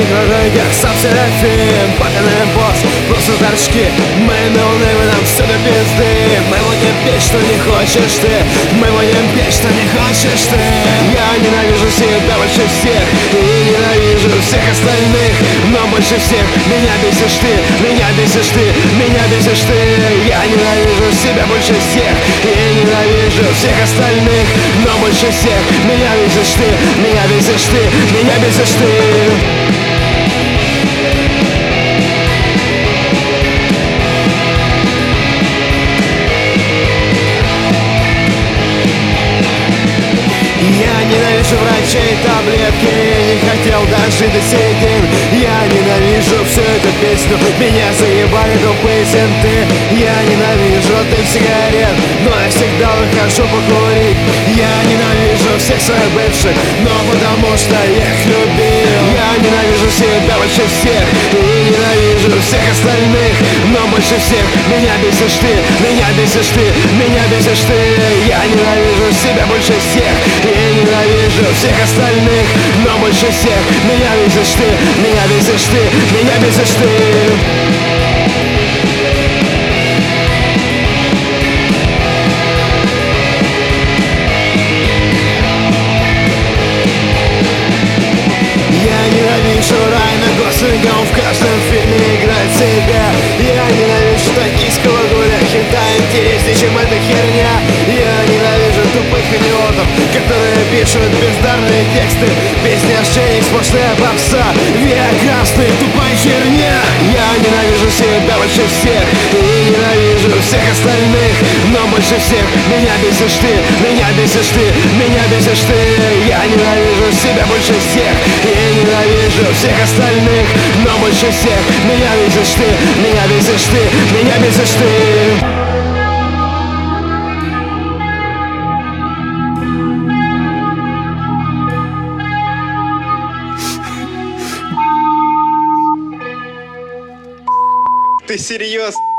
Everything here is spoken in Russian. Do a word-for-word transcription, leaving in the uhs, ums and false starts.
крутой, как сам Серафим. Папин босс, просто торчки. Мы ноунеймы, нам все до пизды. Мы будем петь, что не хочешь ты. Мы будем петь, что не хочешь ты. Я ненавижу себя больше всех и ненавижу всех остальных, но больше всех меня бесишь ты. Меня бесишь ты, меня бесишь ты. Я ненавижу себя больше всех и ненавижу всех остальных, но больше всех меня бесишь ты. Меня бесишь ты, меня бесишь ты. Я ненавижу врачей, таблетки, не хотел дожить до середин. Я ненавижу всю эту песню, меня заебали тупые синты. Я ненавижу дым сигарет, но я всегда выхожу покурить. Я ненавижу всех своих бывших, но потому что я их любил. Я ненавижу себя больше всех и ненавижу всех остальных, но больше всех меня бесишь ты. Меня бесишь ты, меня бесишь ты. Я ненавижу себя больше всех и ненавижу всех остальных, но больше всех меня бесишь ты. Меня бесишь ты, меня бесишь ты. Райана Гослинга, он в каждом фильме играет себя. Я ненавижу токийского гуля, хентай интереснее, чем эта херня. Я ненавижу тупых идиотов, которые пишут бездарные тексты. Песни ошейник, сплошная попса, виа-красная тупая херня. Я ненавижу себя больше всех и ненавижу всех остальных, но больше всех меня бесишь ты. Меня бесишь ты, меня бесишь ты. Я ненавижу себя больше всех и ненавижу всех остальных, но больше всех меня бесишь ты. Меня бесишь ты, меня бесишь ты. Ты серьезно?